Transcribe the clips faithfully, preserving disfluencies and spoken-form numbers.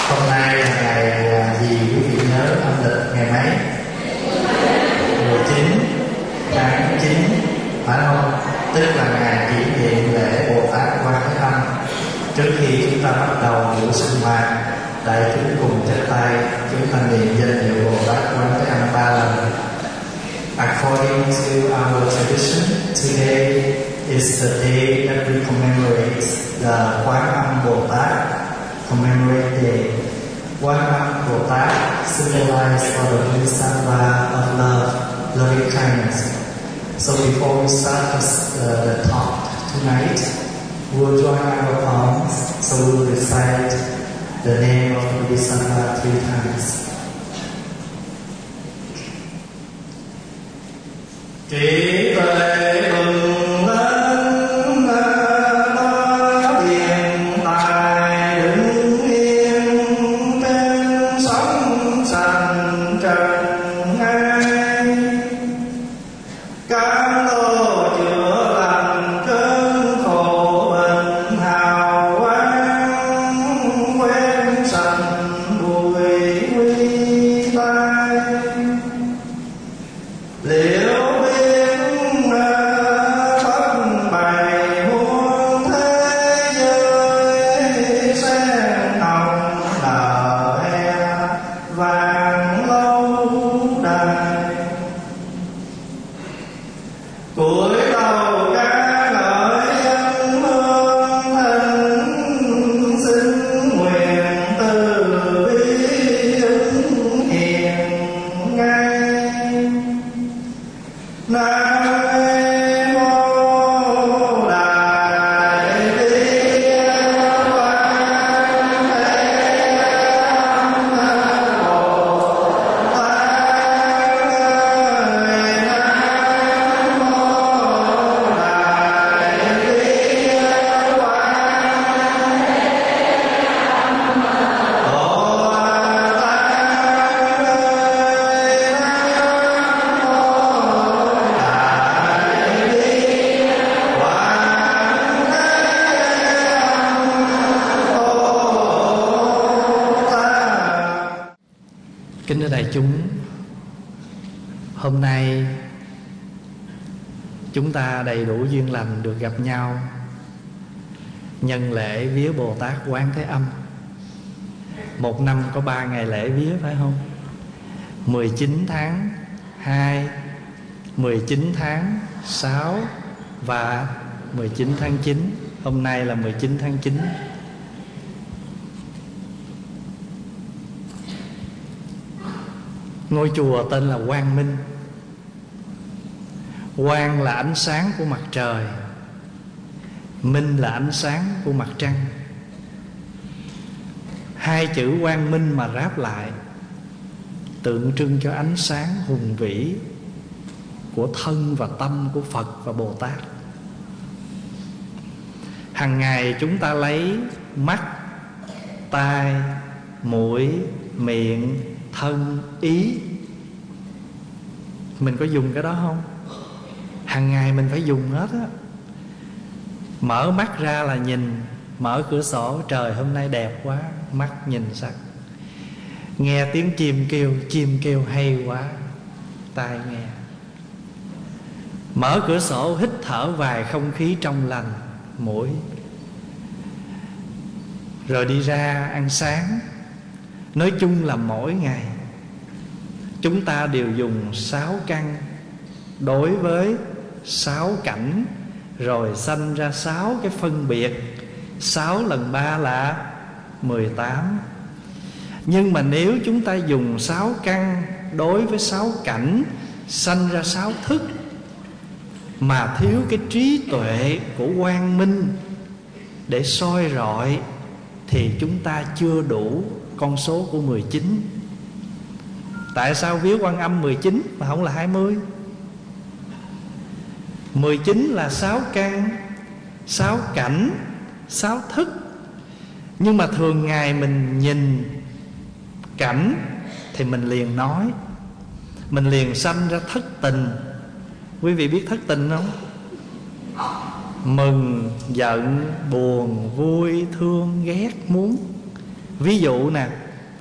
Hôm nay là ngày gì quý vị nhớ âm lịch ngày mấy? mười chín tháng chín, phải không? Tức là ngày kỷ niệm lễ Bồ Tát Quan Thế Âm. Trước khi chúng ta bắt đầu buổi sinh hoạt, đại chúng cùng chắp tay chúng ta niệm danh hiệu Bồ Tát Quan Thế Âm ba lần. According to our tradition, today is the day that we commemorate the Quan Âm Bồ Tát Commemorate Day. Quan Âm Bồ Tát symbolizes the bodhisattva of love, loving kindness. So before we start the, uh, the talk tonight, we'll join our palms, so we'll recite the name of the bodhisattva three times. Trí tuệ bừng lên nó hiện tại đứng yên trên sóng sành trần ai, cám dỗ chữa lành cơn khổ bệnh hào quang, quên sạch bụi nguy tai. Liệu kính thưa đại chúng, hôm nay chúng ta đầy đủ duyên lành được gặp nhau nhân lễ vía Bồ Tát Quán Thế Âm. Một năm có ba ngày lễ vía, phải không? mười chín tháng hai, mười chín tháng sáu và mười chín tháng chín. Hôm nay là mười chín tháng chín. Ngôi chùa tên là Quang Minh. Quang là ánh sáng của mặt trời, Minh là ánh sáng của mặt trăng. Hai chữ Quang Minh mà ráp lại tượng trưng cho ánh sáng hùng vĩ của thân và tâm của Phật và Bồ Tát. Hằng ngày chúng ta lấy mắt, tai, mũi, miệng, thân, ý. Mình có dùng cái đó không? Hằng ngày mình phải dùng hết á. Mở mắt ra là nhìn, mở cửa sổ, trời hôm nay đẹp quá, mắt nhìn sắc. Nghe tiếng chim kêu, chim kêu hay quá, tai nghe. Mở cửa sổ hít thở vài không khí trong lành, mũi. Rồi đi ra ăn sáng. Nói chung là mỗi ngày chúng ta đều dùng sáu căn đối với sáu cảnh, rồi sanh ra sáu cái phân biệt. Sáu lần ba là mười tám. Nhưng mà nếu chúng ta dùng sáu căn đối với sáu cảnh, sanh ra sáu thức, mà thiếu cái trí tuệ của quang minh để soi rọi, thì chúng ta chưa đủ con số của mười chín. Tại sao vía Quan Âm mười chín mà không là hai mươi? mười chín là sáu căn, sáu cảnh, sáu thức. Nhưng mà thường ngày mình nhìn cảnh thì mình liền nói, mình liền sanh ra thất tình. Quý vị biết thất tình không? Mừng, giận, buồn, vui, thương, ghét, muốn. Ví dụ nè,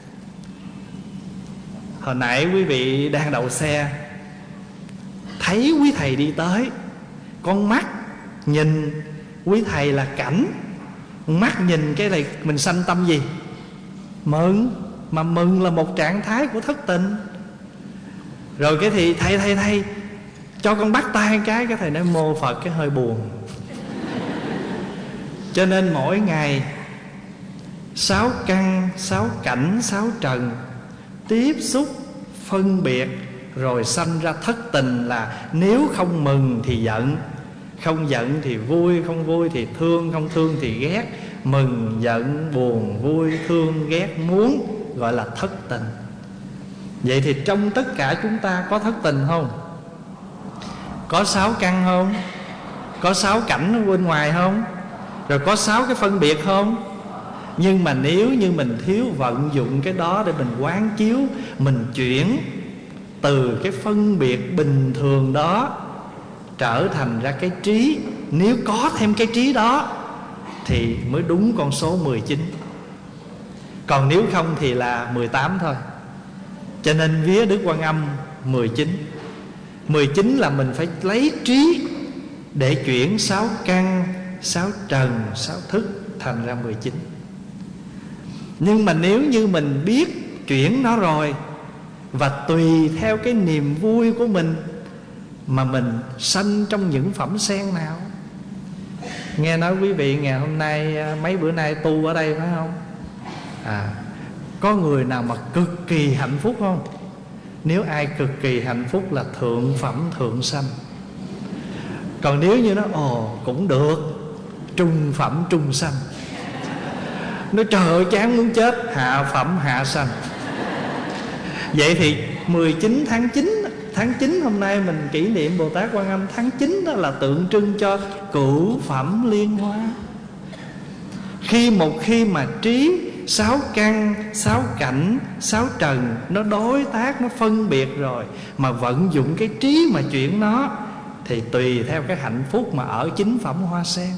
hồi nãy quý vị đang đậu xe, thấy quý thầy đi tới, con mắt nhìn quý thầy là cảnh, mắt nhìn cái này mình sanh tâm gì? Mừng. Mà mừng là một trạng thái của thất tình. Rồi cái thì thầy thầy thầy cho con bắt tay cái, cái thầy nói mô Phật, cái hơi buồn. Cho nên mỗi ngày sáu căn, sáu cảnh, sáu trần tiếp xúc, phân biệt, rồi sanh ra thất tình là nếu không mừng thì giận, không giận thì vui, không vui thì thương, không thương thì ghét. Mừng, giận, buồn, vui, thương, ghét, muốn, gọi là thất tình. Vậy thì trong tất cả chúng ta có thất tình không? Có sáu căn không? Có sáu cảnh ở bên ngoài không? Rồi có sáu cái phân biệt không? Nhưng mà nếu như mình thiếu vận dụng cái đó để mình quán chiếu, mình chuyển từ cái phân biệt bình thường đó trở thành ra cái trí, nếu có thêm cái trí đó thì mới đúng con số mười chín. Còn nếu không thì là mười tám thôi. Cho nên vía Đức Quan Âm mười chín. Mười chín là mình phải lấy trí để chuyển sáu căn, sáu trần, sáu thức thành ra mười chín. Nhưng mà nếu như mình biết chuyển nó rồi, và tùy theo cái niềm vui của mình mà mình sanh trong những phẩm sen nào. Nghe nói quý vị ngày hôm nay, mấy bữa nay tu ở đây phải không? À, có người nào mà cực kỳ hạnh phúc không? Nếu ai cực kỳ hạnh phúc là thượng phẩm thượng sanh. Còn nếu như nó ồ cũng được, trung phẩm trung sanh. Nó trời ơi chán muốn chết, hạ phẩm hạ sanh. Vậy thì mười chín tháng chín, tháng chín hôm nay mình kỷ niệm Bồ Tát Quan Âm. Tháng chín đó là tượng trưng cho cửu phẩm liên hoa. Khi một khi mà trí sáu căn, sáu cảnh, sáu trần nó đối tác, nó phân biệt rồi, mà vận dụng cái trí mà chuyển nó, thì tùy theo cái hạnh phúc mà ở chính phẩm hoa sen.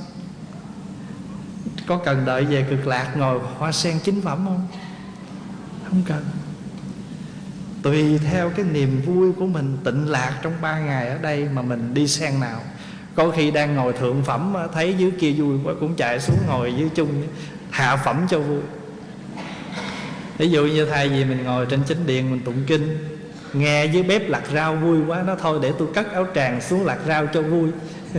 Có cần đợi về Cực Lạc ngồi hoa sen chính phẩm không? Không cần. Tùy theo cái niềm vui của mình tịnh lạc trong ba ngày ở đây mà mình đi sen nào. Có khi đang ngồi thượng phẩm thấy dưới kia vui quá cũng chạy xuống ngồi dưới chung hạ phẩm cho vui. Ví dụ như thay vì mình ngồi trên chính điện mình tụng kinh, nghe dưới bếp lặt rau vui quá, nó thôi để tôi cất áo tràng xuống lặt rau cho vui.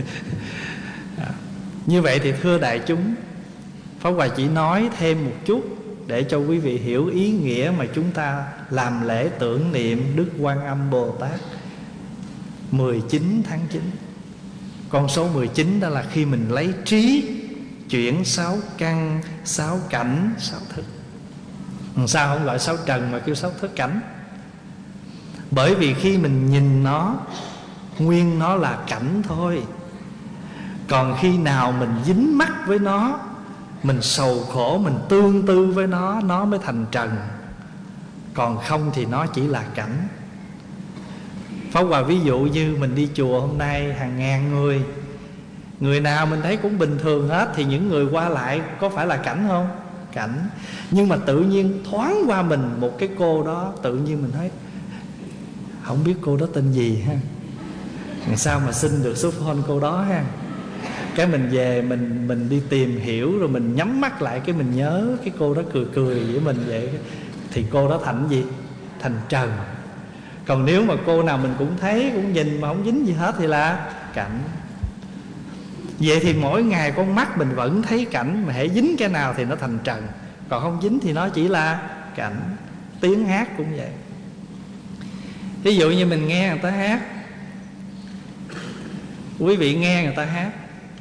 Như vậy thì thưa đại chúng, Pháp Hòa chỉ nói thêm một chút để cho quý vị hiểu ý nghĩa mà chúng ta làm lễ tưởng niệm Đức Quan Âm Bồ Tát mười chín tháng chín. Con số mười chín đó là khi mình lấy trí chuyển sáu căn, sáu cảnh, sáu thức. Sao không gọi sáu trần mà kêu sáu thức cảnh? Bởi vì khi mình nhìn nó, nguyên nó là cảnh thôi. Còn khi nào mình dính mắc với nó, mình sầu khổ, mình tương tư với nó, nó mới thành trần. Còn không thì nó chỉ là cảnh. Pháp Hòa ví dụ như mình đi chùa hôm nay hàng ngàn người, người nào mình thấy cũng bình thường hết, thì những người qua lại có phải là cảnh không? Cảnh. Nhưng mà tự nhiên thoáng qua mình một cái cô đó, tự nhiên mình thấy không biết cô đó tên gì ha, làm sao mà xin được số phone cô đó ha. Cái mình về mình mình đi tìm hiểu, rồi mình nhắm mắt lại cái mình nhớ cái cô đó cười cười với mình vậy, thì cô đó thành gì? Thành trần. Còn nếu mà cô nào mình cũng thấy, cũng nhìn mà không dính gì hết thì là cảnh. Vậy thì mỗi ngày con mắt mình vẫn thấy cảnh, mà hễ dính cái nào thì nó thành trần, còn không dính thì nó chỉ là cảnh. Tiếng hát cũng vậy. Ví dụ như mình nghe người ta hát, quý vị nghe người ta hát,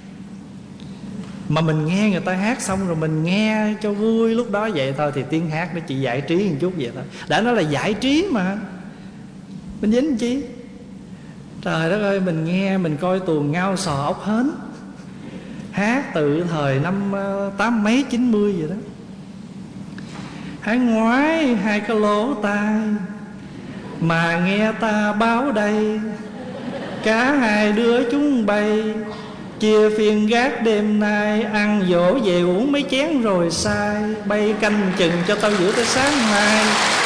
mà mình nghe người ta hát xong rồi mình nghe cho vui lúc đó vậy thôi, thì tiếng hát nó chỉ giải trí một chút vậy thôi. Đã nói là giải trí mà, mình dính chi? Trời đất ơi, mình nghe, mình coi tuồng ngao sò ốc hến, hát từ thời năm tám mấy chín mươi vậy đó. Hãy ngoái hai cái lỗ tai mà nghe ta báo đây, cả hai đứa chúng bay chia phiên gác đêm nay, ăn dỗ về uống mấy chén rồi sai, bay canh chừng cho tao giữ tới sáng mai.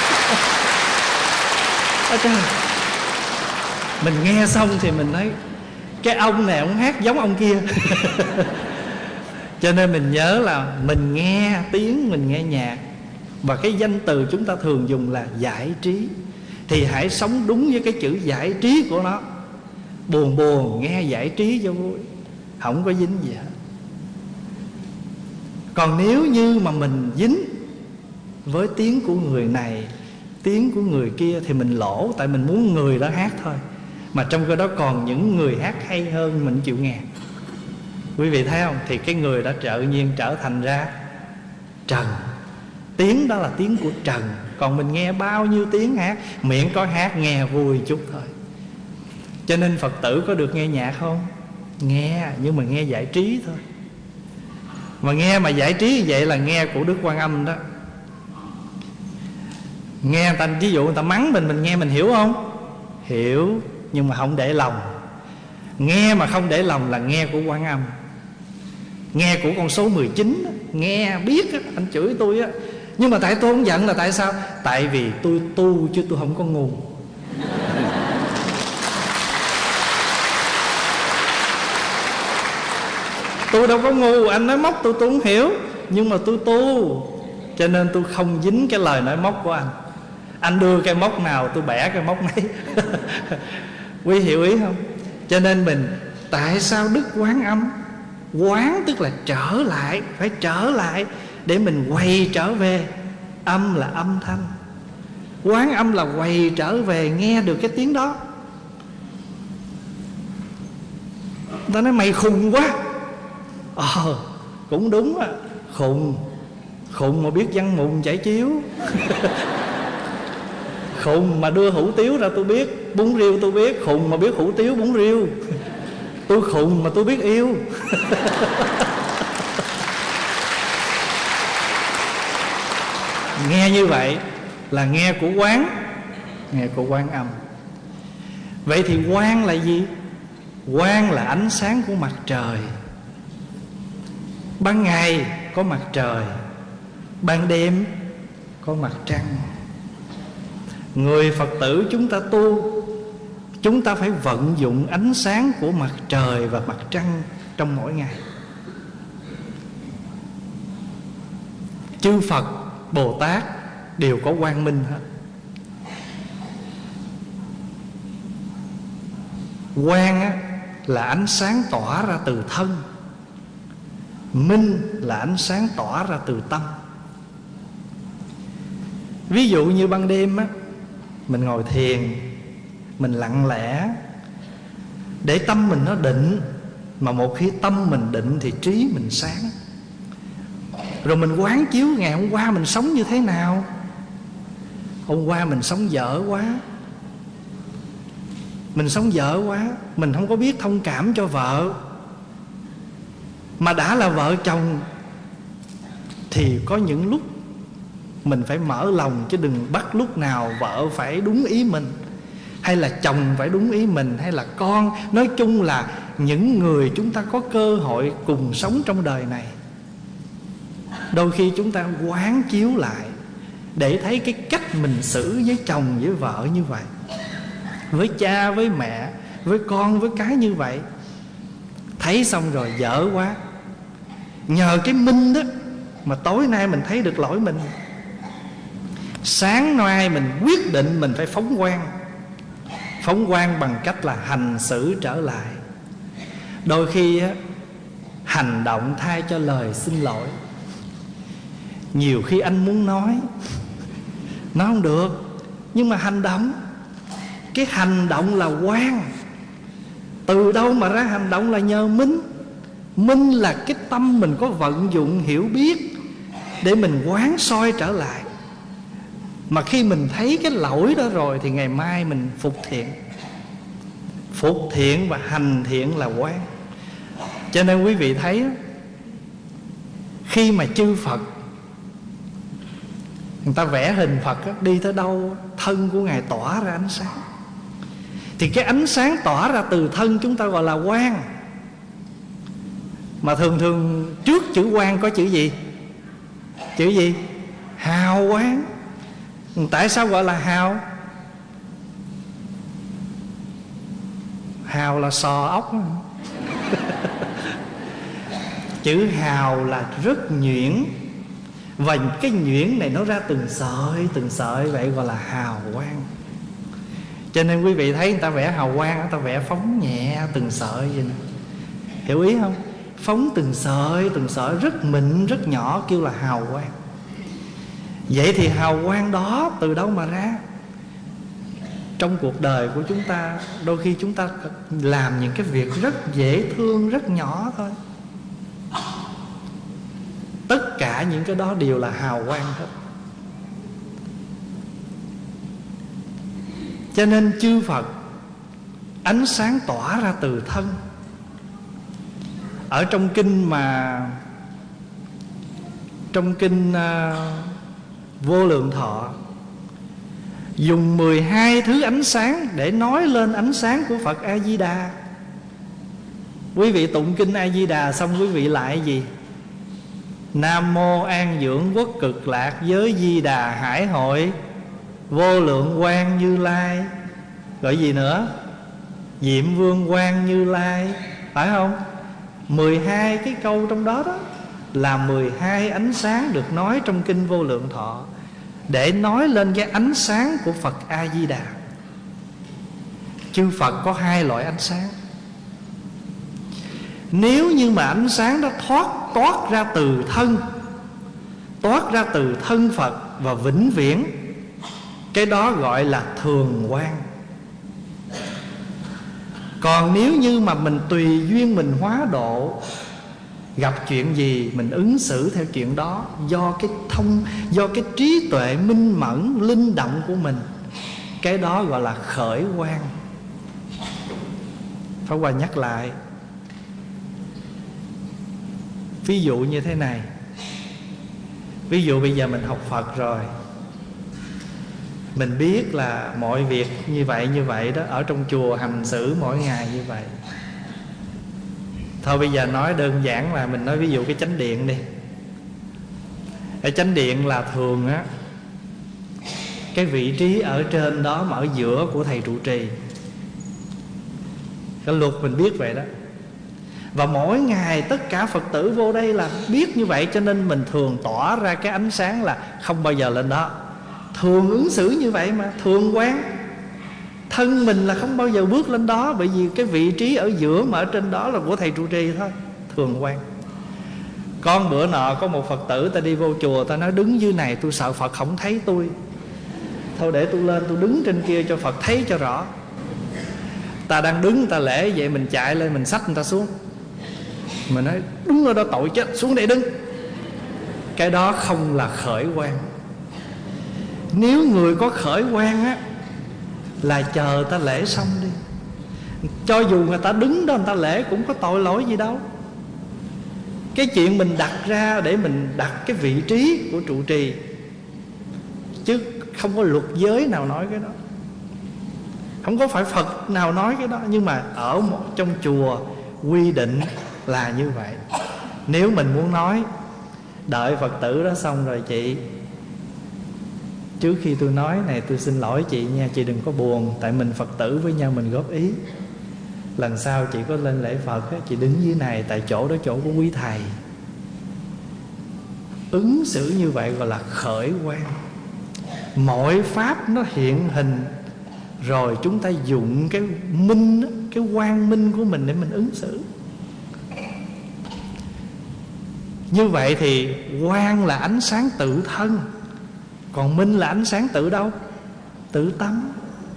Ôi trời, mình nghe xong thì mình nói cái ông này ông hát giống ông kia. Cho nên mình nhớ là mình nghe tiếng, mình nghe nhạc, và cái danh từ chúng ta thường dùng là giải trí, thì hãy sống đúng với cái chữ giải trí của nó. Buồn buồn nghe giải trí cho vui, không có dính gì hết. Còn nếu như mà mình dính với tiếng của người này, tiếng của người kia, thì mình lỗ. Tại mình muốn người đó hát thôi, mà trong cái đó còn những người hát hay hơn mình chịu nghe. Quý vị thấy không? Thì cái người đó tự nhiên trở thành ra trần. Tiếng đó là tiếng của trần. Còn mình nghe bao nhiêu tiếng hát, miệng có hát nghe vui chút thôi. Cho nên Phật tử có được nghe nhạc không? Nghe, nhưng mà nghe giải trí thôi. Mà nghe mà giải trí như vậy là nghe của Đức Quan Âm đó. Nghe người ta, ví dụ người ta mắng mình, mình nghe mình hiểu không? Hiểu, nhưng mà không để lòng. Nghe mà không để lòng là nghe của Quan Âm. Nghe của con số mười chín, nghe biết á, anh chửi tôi á, nhưng mà tại tôi không giận là tại sao? Tại vì tôi tu chứ tôi không có ngu. Tôi đâu có ngu, anh nói móc tôi tôi không hiểu, nhưng mà tôi tu, cho nên tôi không dính cái lời nói móc của anh. Anh đưa cái móc nào tôi bẻ cái móc nấy. Quý hiểu ý không? Cho nên mình, tại sao Đức Quán Âm? Quán tức là trở lại, phải trở lại để mình quay trở về. Âm là âm thanh, Quán Âm là quay trở về nghe được cái tiếng đó. Ta nói mày khùng quá. Ờ, cũng đúng á, khùng. Khùng mà biết văn mùng chảy chiếu. Khùng mà đưa hủ tiếu ra tôi biết, bún riêu tôi biết. Khùng mà biết hủ tiếu bún riêu. Tôi khùng mà tôi biết yêu. Nghe như vậy là nghe của Quán, nghe của Quán Âm. Vậy thì quang là gì? Quang là ánh sáng của mặt trời. Ban ngày có mặt trời, ban đêm có mặt trăng. Người Phật tử chúng ta tu, chúng ta phải vận dụng ánh sáng của mặt trời và mặt trăng trong mỗi ngày. Chư Phật, Bồ Tát đều có quang minh hết. Quang á, là ánh sáng tỏa ra từ thân, minh là ánh sáng tỏa ra từ tâm. Ví dụ như ban đêm á, mình ngồi thiền, mình lặng lẽ để tâm mình nó định. Mà một khi tâm mình định thì trí mình sáng. Rồi mình quán chiếu ngày hôm qua mình sống như thế nào. Hôm qua mình sống dở quá, mình sống dở quá, mình không có biết thông cảm cho vợ. Mà đã là vợ chồng thì có những lúc mình phải mở lòng, chứ đừng bắt lúc nào vợ phải đúng ý mình, hay là chồng phải đúng ý mình, hay là con. Nói chung là những người chúng ta có cơ hội cùng sống trong đời này, đôi khi chúng ta quán chiếu lại để thấy cái cách mình xử với chồng với vợ như vậy, với cha với mẹ, với con với cái như vậy. Thấy xong rồi dở quá, nhờ cái minh đó mà tối nay mình thấy được lỗi mình. Sáng nay mình quyết định mình phải phóng quang. Phóng quang bằng cách là hành xử trở lại. Đôi khi á, hành động thay cho lời xin lỗi. Nhiều khi anh muốn nói, nói không được, nhưng mà hành động, cái hành động là quang. Từ đâu mà ra hành động? Là nhờ minh. Minh là cái tâm mình có vận dụng hiểu biết để mình quán soi trở lại. Mà khi mình thấy cái lỗi đó rồi thì ngày mai mình phục thiện. Phục thiện và hành thiện là quán. Cho nên quý vị thấy, khi mà chư Phật người ta vẽ hình Phật á, đi tới đâu thân của Ngài tỏa ra ánh sáng. Thì cái ánh sáng tỏa ra từ thân chúng ta gọi là quang. Mà thường thường trước chữ quang có chữ gì? Chữ gì? Hào quang. Tại sao gọi là hào? Hào là sò ốc. Chữ hào là rất nhuyễn, và cái nhuyễn này nó ra từng sợi từng sợi, vậy gọi là hào quang. Cho nên quý vị thấy người ta vẽ hào quang, người ta vẽ phóng nhẹ từng sợi vậy nè. Hiểu ý không? Phóng từng sợi từng sợi rất mịn rất nhỏ, kêu là hào quang. Vậy thì hào quang đó từ đâu mà ra? Trong cuộc đời của chúng ta, đôi khi chúng ta làm những cái việc rất dễ thương, rất nhỏ thôi. Tất cả những cái đó đều là hào quang hết. Cho nên chư Phật ánh sáng tỏa ra từ thân. Ở trong kinh mà Trong kinh uh, Vô Lượng Thọ dùng mười hai thứ ánh sáng để nói lên ánh sáng của Phật A-di-đà. Quý vị tụng kinh A-di-đà xong quý vị lại gì? Nam mô an dưỡng quốc cực lạc giới di đà hải hội vô lượng quang Như Lai. Gọi gì nữa? Diệm vương quang Như Lai. Phải không? Mười hai cái câu trong đó đó là mười hai ánh sáng được nói trong kinh Vô Lượng Thọ, để nói lên cái ánh sáng của Phật A-di-đà. Chư Phật có hai loại ánh sáng. Nếu như mà ánh sáng đó thoát toát ra từ thân, toát ra từ thân Phật và vĩnh viễn, cái đó gọi là thường quang. Còn nếu như mà mình tùy duyên mình hóa độ, gặp chuyện gì mình ứng xử theo chuyện đó, do cái thông, do cái trí tuệ minh mẫn linh động của mình, cái đó gọi là khởi quang. Pháp Hòa nhắc lại, ví dụ như thế này. Ví dụ bây giờ mình học Phật rồi, mình biết là mọi việc như vậy như vậy đó, ở trong chùa hành xử mỗi ngày như vậy. Thôi bây giờ nói đơn giản là mình nói ví dụ cái chánh điện đi. Ở chánh điện là thường á, cái vị trí ở trên đó mà ở giữa của thầy trụ trì. Cái luật mình biết vậy đó. Và mỗi ngày tất cả Phật tử vô đây là biết như vậy, cho nên mình thường tỏa ra cái ánh sáng là không bao giờ lên đó. Thường ứng xử như vậy mà, thường quán. Thân mình là không bao giờ bước lên đó, bởi vì cái vị trí ở giữa mà ở trên đó là của thầy trụ trì thôi. Thường quán. Con bữa nọ có một Phật tử ta đi vô chùa, ta nói đứng dưới này tôi sợ Phật không thấy tôi, thôi để tôi lên tôi đứng trên kia cho Phật thấy cho rõ. Ta đang đứng ta lễ vậy, mình chạy lên mình xách người ta xuống, mình nói đứng ở đó tội chết, xuống đây đứng. Cái đó không là khởi quang. Nếu người có khởi quang á, là chờ ta lễ xong đi. Cho dù người ta đứng đó người ta lễ cũng có tội lỗi gì đâu. Cái chuyện mình đặt ra để mình đặt cái vị trí của trụ trì, chứ không có luật giới nào nói cái đó, không có phải Phật nào nói cái đó. Nhưng mà ở một, trong chùa quy định là như vậy. Nếu mình muốn nói, đợi Phật tử đó xong rồi, chị, trước khi tôi nói này tôi xin lỗi chị nha, chị đừng có buồn, tại mình Phật tử với nhau mình góp ý. Lần sau chị có lên lễ Phật á, chị đứng dưới này, tại chỗ đó chỗ của quý thầy. Ứng xử như vậy gọi là khởi quang. Mọi pháp nó hiện hình rồi chúng ta dụng cái minh, cái quang minh của mình để mình ứng xử. Như vậy thì quang là ánh sáng tự thân, còn minh là ánh sáng tự đâu? Tự tâm.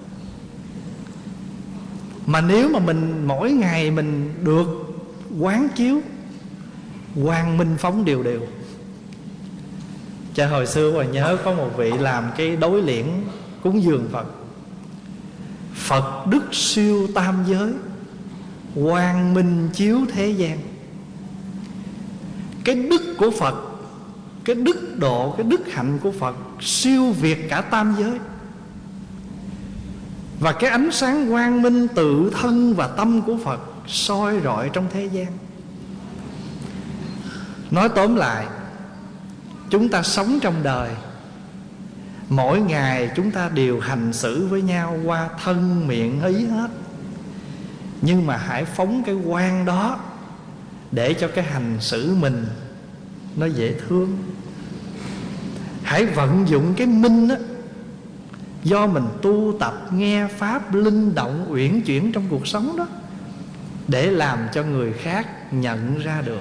Mà nếu mà mình mỗi ngày mình được quán chiếu, quang minh phóng đều đều. Cho hồi xưa Hòa nhớ có một vị làm cái đối liễn cúng dường Phật. Phật đức siêu tam giới, quang minh chiếu thế gian. Cái đức của Phật, cái đức độ, cái đức hạnh của Phật siêu việt cả tam giới. Và cái ánh sáng quang minh tự thân và tâm của Phật soi rọi trong thế gian. Nói tóm lại, chúng ta sống trong đời, mỗi ngày chúng ta đều hành xử với nhau qua thân miệng ý hết. Nhưng mà hãy phóng cái quan đó để cho cái hành xử mình nó dễ thương. Hãy vận dụng cái minh đó, do mình tu tập nghe pháp linh động uyển chuyển trong cuộc sống đó, để làm cho người khác nhận ra được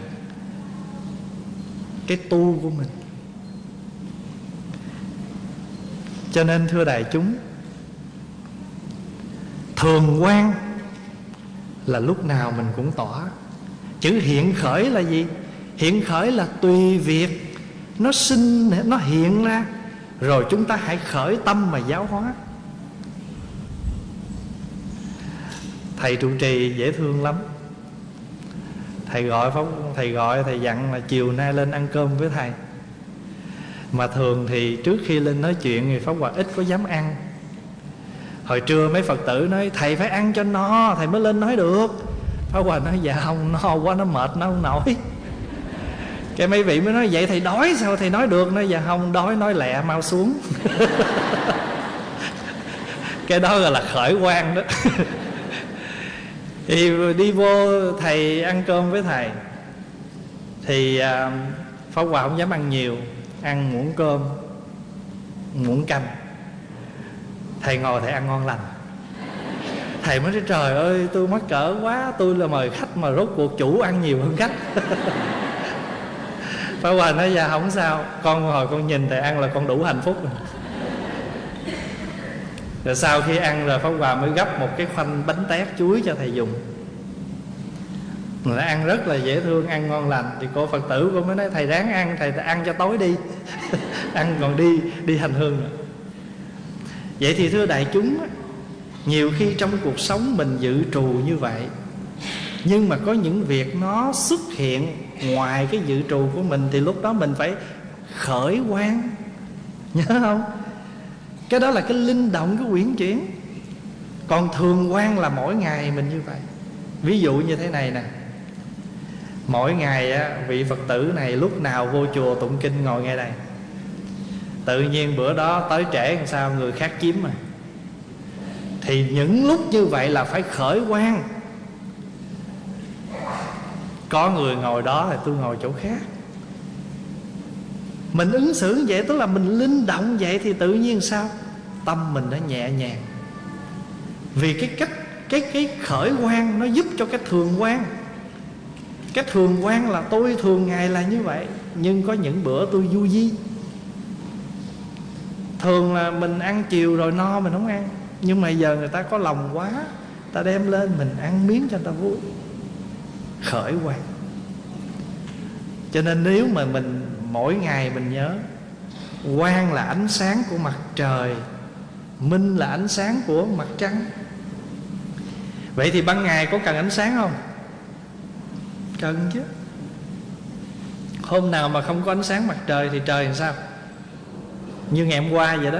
cái tu của mình. Cho nên thưa đại chúng, thường quan là lúc nào mình cũng tỏ. Chữ hiện khởi là gì? Hiện khởi là tùy việc nó sinh, nó hiện ra, rồi chúng ta hãy khởi tâm mà giáo hóa. Thầy trụ trì dễ thương lắm. Thầy gọi thầy gọi thầy dặn là chiều nay lên ăn cơm với thầy. Mà thường thì trước khi lên nói chuyện thì Pháp Hòa ít có dám ăn. Hồi trưa mấy Phật tử nói thầy phải ăn cho no thầy mới lên nói được. Pháp Hòa nói dạ không, no quá nó mệt nó không nổi. Cái mấy vị mới nói vậy thầy đói sao thầy nói được? Nói dạ không, đói nói lẹ mau xuống. Cái đó gọi là khởi quan đó. Thì đi vô thầy ăn cơm với thầy, thì à, Pháp Hòa không dám ăn nhiều, ăn muỗng cơm, muỗng canh. Thầy ngồi thầy ăn ngon lành. Thầy mới nói trời ơi tôi mắc cỡ quá, tôi là mời khách mà rốt cuộc chủ ăn nhiều hơn khách. Pháp Hòa nói dạ không sao, con hồi con nhìn thầy ăn là con đủ hạnh phúc rồi. Rồi sau khi ăn rồi Pháp Hòa mới gấp một cái khoanh bánh tét chuối cho thầy dùng. Người ta ăn rất là dễ thương, ăn ngon lành. Thì cô Phật tử cô mới nói thầy ráng ăn, thầy ăn cho tối đi. Ăn còn đi đi hành hương nữa. Vậy thì thưa đại chúng, nhiều khi trong cuộc sống mình dự trù như vậy, nhưng mà có những việc nó xuất hiện ngoài cái dự trù của mình, thì lúc đó mình phải khởi quan. Nhớ không? Cái đó là cái linh động, cái uyển chuyển. Còn thường quan là mỗi ngày mình như vậy. Ví dụ như thế này nè, mỗi ngày á, vị Phật tử này lúc nào vô chùa tụng kinh ngồi ngay đây, tự nhiên bữa đó tới trễ làm sao người khác chiếm rồi. Thì những lúc như vậy là phải khởi quan. Có người ngồi đó thì tôi ngồi chỗ khác. Mình ứng xử vậy, tức là mình linh động vậy, thì tự nhiên sao? Tâm mình nó nhẹ nhàng. Vì cái cách Cái cái khởi quan nó giúp cho cái thường quan. Cái thường quan là tôi thường ngày là như vậy, nhưng có những bữa tôi du di. Thường là mình ăn chiều rồi no mình không ăn, nhưng mà giờ người ta có lòng quá, ta đem lên mình ăn miếng cho người ta vui. Khởi quan. Cho nên nếu mà mình mỗi ngày mình nhớ, quang là ánh sáng của mặt trời, minh là ánh sáng của mặt trăng. Vậy thì ban ngày có cần ánh sáng không? Cần chứ. Hôm nào mà không có ánh sáng mặt trời thì trời làm sao? Như ngày hôm qua vậy đó.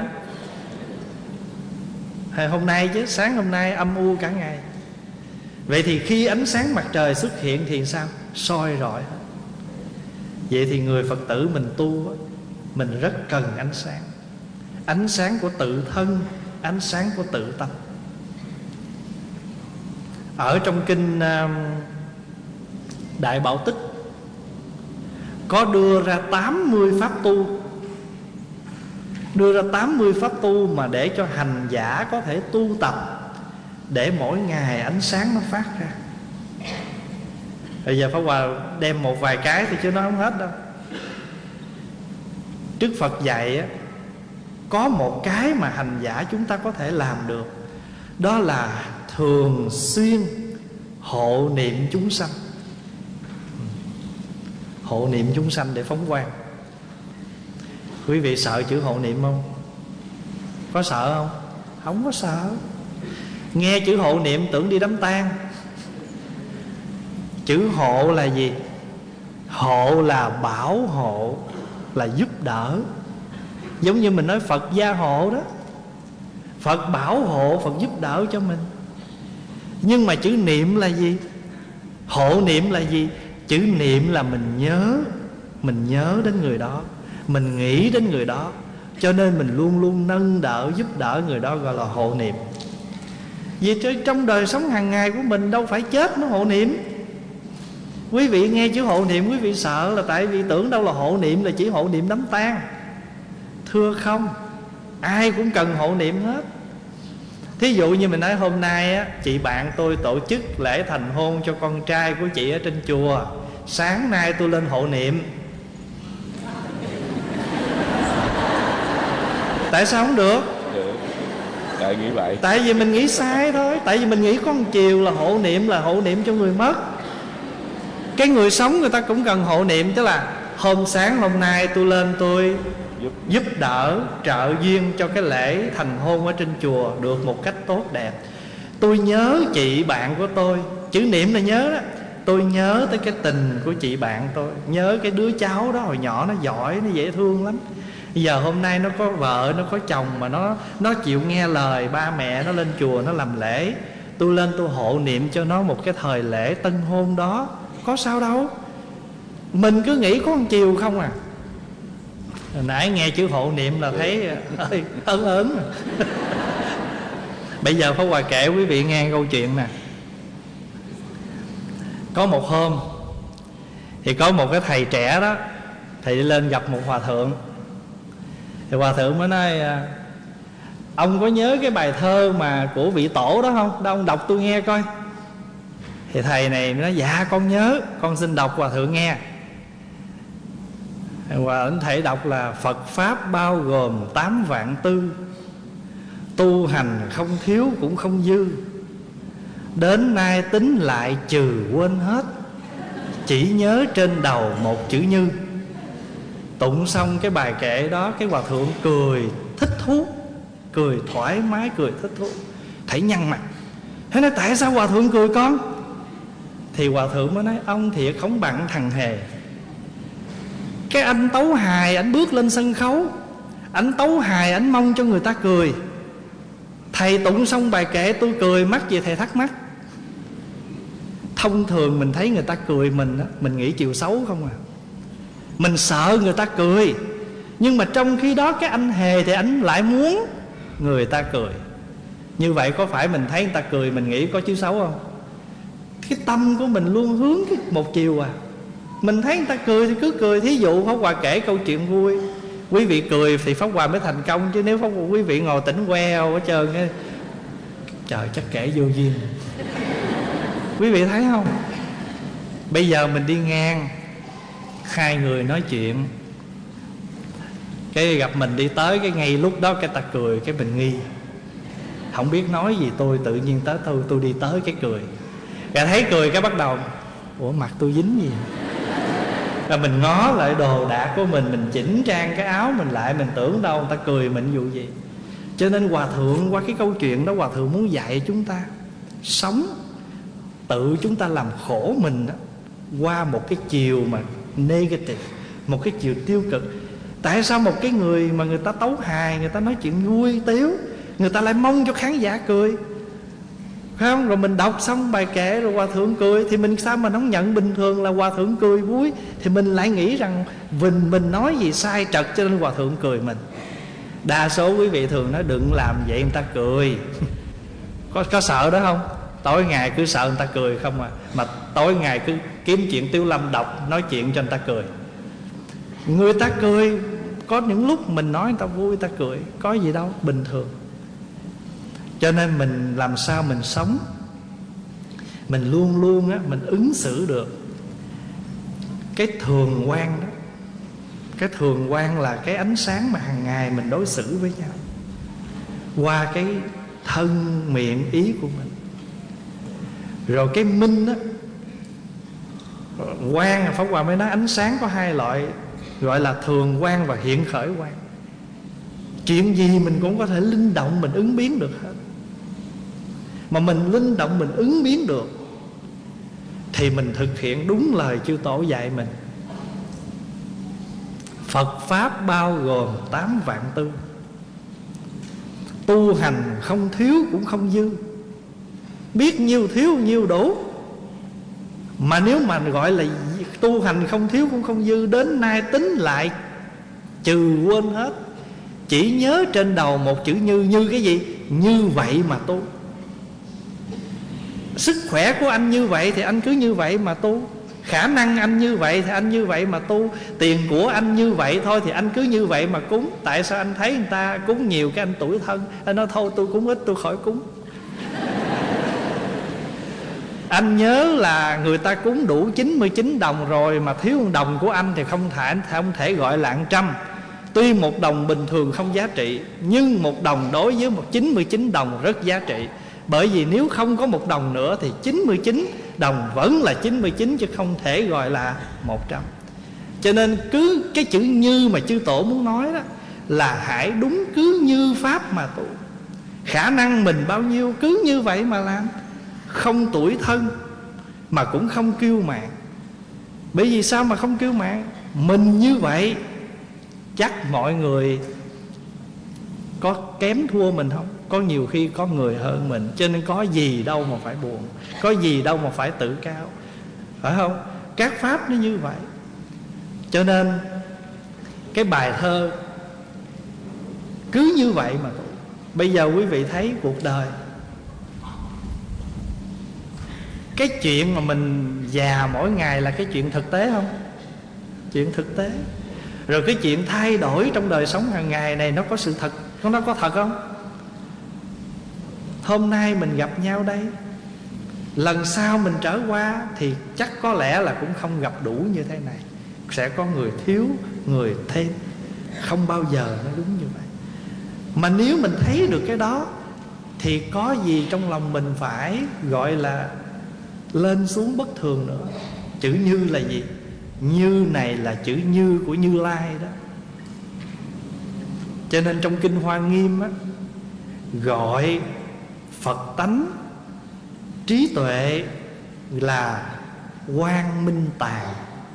Hay hôm nay chứ, sáng hôm nay âm u cả ngày. Vậy thì khi ánh sáng mặt trời xuất hiện thì sao? Soi rọi hết. Vậy thì người Phật tử mình tu, mình rất cần ánh sáng. Ánh sáng của tự thân, ánh sáng của tự tâm. Ở trong kinh Đại Bảo Tích có đưa ra tám mươi pháp tu. Đưa ra tám mươi pháp tu mà để cho hành giả có thể tu tập, để mỗi ngày ánh sáng nó phát ra. Bây giờ Pháp Hòa đem một vài cái thì chứ nó không hết đâu. Đức Phật dạy á, có một cái mà hành giả chúng ta có thể làm được, đó là thường xuyên hộ niệm chúng sanh. Hộ niệm chúng sanh để phóng quang. Quý vị sợ chữ hộ niệm không? Có sợ không? Không có sợ. Nghe chữ hộ niệm tưởng đi đám tang. Chữ hộ là gì? Hộ là bảo hộ, là giúp đỡ. Giống như mình nói Phật gia hộ đó. Phật bảo hộ, Phật giúp đỡ cho mình. Nhưng mà chữ niệm là gì? Hộ niệm là gì? Chữ niệm là mình nhớ. mình nhớ đến người đó, mình nghĩ đến người đó, cho nên mình luôn luôn nâng đỡ, giúp đỡ người đó, gọi là hộ niệm. Vì trong đời sống hàng ngày của mình đâu phải chết mới hộ niệm. Quý vị nghe chữ hộ niệm quý vị sợ là tại vì tưởng đâu là hộ niệm là chỉ hộ niệm đám tang. Thưa không, ai cũng cần hộ niệm hết. Thí dụ như mình nói hôm nay á, chị bạn tôi tổ chức lễ thành hôn cho con trai của chị ở trên chùa, sáng nay tôi lên hộ niệm. Tại sao không được? Được. Tại nghĩ vậy. Tại vì mình nghĩ sai thôi. Tại vì mình nghĩ có một chiều là hộ niệm là hộ niệm cho người mất. Cái người sống người ta cũng cần hộ niệm. Tức là hôm sáng hôm nay tôi lên tôi giúp, giúp đỡ trợ duyên cho cái lễ thành hôn ở trên chùa được một cách tốt đẹp. Tôi nhớ chị bạn của tôi. Chữ niệm là nhớ đó. Tôi nhớ tới cái tình của chị bạn tôi, nhớ cái đứa cháu đó hồi nhỏ nó giỏi, nó dễ thương lắm. Giờ hôm nay nó có vợ, nó có chồng mà nó nó chịu nghe lời ba mẹ nó lên chùa nó làm lễ. Tôi lên tôi hộ niệm cho nó một cái thời lễ tân hôn đó. Có sao đâu. Mình cứ nghĩ có một chiều không à. Hồi nãy nghe chữ hộ niệm là thấy ơi ớn ớn. Bây giờ Pháp Hòa kể quý vị nghe câu chuyện nè. Có một hôm thì có một cái thầy trẻ đó, thầy đi lên gặp một hòa thượng. Thì hòa thượng mới nói: ông có nhớ cái bài thơ mà của vị tổ đó không? Đâu ông đọc tôi nghe coi. Thì thầy này nói: dạ con nhớ, con xin đọc hòa thượng nghe. Hòa thượng thầy đọc là: Phật Pháp bao gồm tám vạn tư, tu hành không thiếu cũng không dư, đến nay tính lại trừ quên hết, chỉ nhớ trên đầu một chữ như. Tụng xong cái bài kệ đó, cái hòa thượng cười thích thú, cười thoải mái, cười thích thú. Thầy nhăn mặt. Thế nói: tại sao hòa thượng cười con? Thì hòa thượng mới nói: ông thiệt không bằng thằng Hề. Cái anh tấu hài, anh bước lên sân khấu, anh tấu hài, anh mong cho người ta cười. Thầy tụng xong bài kệ tôi cười, mắc gì thầy thắc mắc? Thông thường mình thấy người ta cười mình, mình nghĩ chiều xấu không à. Mình sợ người ta cười. Nhưng mà trong khi đó cái anh Hề thì anh lại muốn người ta cười. Như vậy có phải mình thấy người ta cười mình nghĩ có chiếu xấu không? Cái tâm của mình luôn hướng cái một chiều à. Mình thấy người ta cười thì cứ cười. Thí dụ Pháp Hòa kể câu chuyện vui, quý vị cười thì Pháp Hòa mới thành công. Chứ nếu Pháp Hòa, quý vị ngồi tỉnh queo hết trơn ấy, trời chắc kể vô duyên. Quý vị thấy không? Bây giờ mình đi ngang, hai người nói chuyện, cái gặp mình đi tới, cái ngay lúc đó cái ta cười, cái mình nghi, không biết nói gì, tôi tự nhiên tới tôi tôi đi tới cái cười. Rồi thấy cười cái bắt đầu: ủa mặt tôi dính gì? Rồi mình ngó lại đồ đạc của mình, mình chỉnh trang cái áo mình lại, mình tưởng đâu người ta cười mình vụ gì. Cho nên hòa thượng qua cái câu chuyện đó, hòa thượng muốn dạy chúng ta sống, tự chúng ta làm khổ mình đó, qua một cái chiều mà negative, một cái chiều tiêu cực. Tại sao một cái người mà người ta tấu hài, người ta nói chuyện vui tiếu, người ta lại mong cho khán giả cười, phải không? Rồi mình đọc xong bài kệ rồi hòa thượng cười, thì mình sao mà không nhận bình thường là hòa thượng cười vui? Thì mình lại nghĩ rằng mình, mình nói gì sai trật cho nên hòa thượng cười mình. Đa số quý vị thường nói đừng làm vậy người ta cười. Có, có sợ đó không? Tối ngày cứ sợ người ta cười không à. Mà tối ngày cứ kiếm chuyện Tiếu Lâm đọc, nói chuyện cho người ta cười. Người ta cười, có những lúc mình nói người ta vui, người ta cười, có gì đâu, bình thường. Cho nên mình làm sao mình sống, mình luôn luôn á, mình ứng xử được cái thường quan đó. Cái thường quan là cái ánh sáng mà hàng ngày mình đối xử với nhau, qua cái thân miệng ý của mình. Rồi cái minh á, quang, Pháp Hòa mới nói ánh sáng có hai loại, gọi là thường quang và hiện khởi quang. Chuyện gì mình cũng có thể linh động, mình ứng biến được hết. Mà mình linh động, mình ứng biến được thì mình thực hiện đúng lời chư Tổ dạy mình. Phật Pháp bao gồm tám vạn tư, tu hành không thiếu cũng không dư, biết nhiêu thiếu nhiêu đủ. Mà nếu mà gọi là tu hành không thiếu cũng không dư. Đến nay tính lại trừ quên hết, chỉ nhớ trên đầu một chữ như. Như cái gì? Như vậy mà tu. Sức khỏe của anh như vậy thì anh cứ như vậy mà tu. Khả năng anh như vậy thì anh như vậy mà tu. Tiền của anh như vậy thôi thì anh cứ như vậy mà cúng. Tại sao anh thấy người ta cúng nhiều cái anh tủi thân, anh nói thôi tôi cúng ít tôi khỏi cúng. Anh nhớ là người ta cúng đủ chín mươi chín đồng rồi mà thiếu một đồng của anh thì không thể, không thể gọi là ăn trăm. Tuy một đồng bình thường không giá trị, nhưng một đồng đối với một chín mươi chín đồng rất giá trị. Bởi vì nếu không có một đồng nữa thì chín mươi chín đồng vẫn là chín mươi chín, chứ không thể gọi là một trăm. Cho nên cứ cái chữ như mà chư tổ muốn nói đó là hãy đúng cứ như pháp mà tu. Khả năng mình bao nhiêu cứ như vậy mà làm. Không tủi thân mà cũng không kiêu mạn. Bởi vì sao mà không kiêu mạn? Mình như vậy chắc mọi người có kém thua mình không? Có nhiều khi có người hơn mình. Cho nên có gì đâu mà phải buồn, có gì đâu mà phải tự cao, phải không? Các pháp nó như vậy. Cho nên cái bài thơ cứ như vậy mà. Bây giờ quý vị thấy cuộc đời, cái chuyện mà mình già mỗi ngày là cái chuyện thực tế không? Chuyện thực tế. Rồi cái chuyện thay đổi trong đời sống hàng ngày này nó có sự thật, nó có thật không? Hôm nay mình gặp nhau đây, lần sau mình trở qua thì chắc có lẽ là cũng không gặp đủ như thế này. Sẽ có người thiếu, người thêm. Không bao giờ nó đúng như vậy. Mà nếu mình thấy được cái đó thì có gì trong lòng mình phải gọi là lên xuống bất thường nữa. Chữ như là gì? Như này là chữ như của Như Lai đó. Cho nên trong Kinh Hoa Nghiêm á, gọi Phật tánh trí tuệ là Quang Minh Tàng.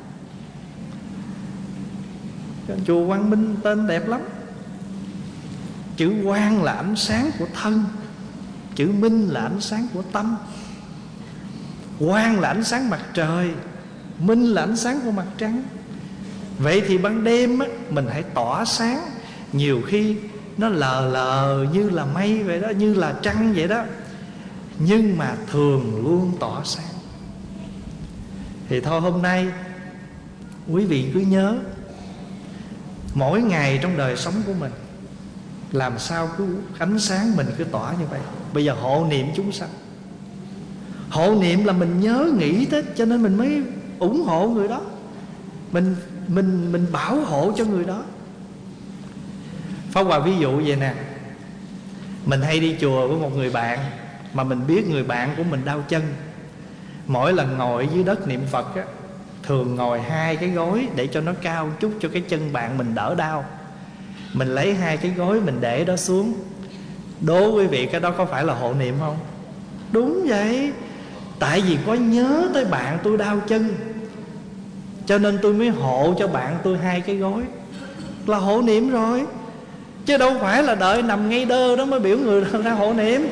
Chùa Quang Minh tên đẹp lắm. Chữ quang là ánh sáng của thân, chữ minh là ánh sáng của tâm. Quang là ánh sáng mặt trời, minh là ánh sáng của mặt trăng. Vậy thì ban đêm á, mình hãy tỏa sáng. Nhiều khi nó lờ lờ như là mây vậy đó, như là trăng vậy đó, nhưng mà thường luôn tỏa sáng. Thì thôi hôm nay quý vị cứ nhớ, mỗi ngày trong đời sống của mình làm sao cứ ánh sáng mình cứ tỏa như vậy. Bây giờ hộ niệm chúng sanh. Hộ niệm là mình nhớ nghĩ tới, cho nên mình mới ủng hộ người đó, Mình mình mình bảo hộ cho người đó. Pháp Hòa ví dụ vậy nè. Mình hay đi chùa với một người bạn mà mình biết người bạn của mình đau chân. Mỗi lần ngồi dưới đất niệm Phật á, thường ngồi hai cái gối để cho nó cao chút, cho cái chân bạn mình đỡ đau. Mình lấy hai cái gối mình để đó xuống. Đố quý vị cái đó có phải là hộ niệm không? Đúng vậy. Tại vì có nhớ tới bạn tôi đau chân, cho nên tôi mới hộ cho bạn tôi hai cái gối. Là hộ niệm rồi. Chứ đâu phải là đợi nằm ngay đơ đó mới biểu người ra hộ niệm.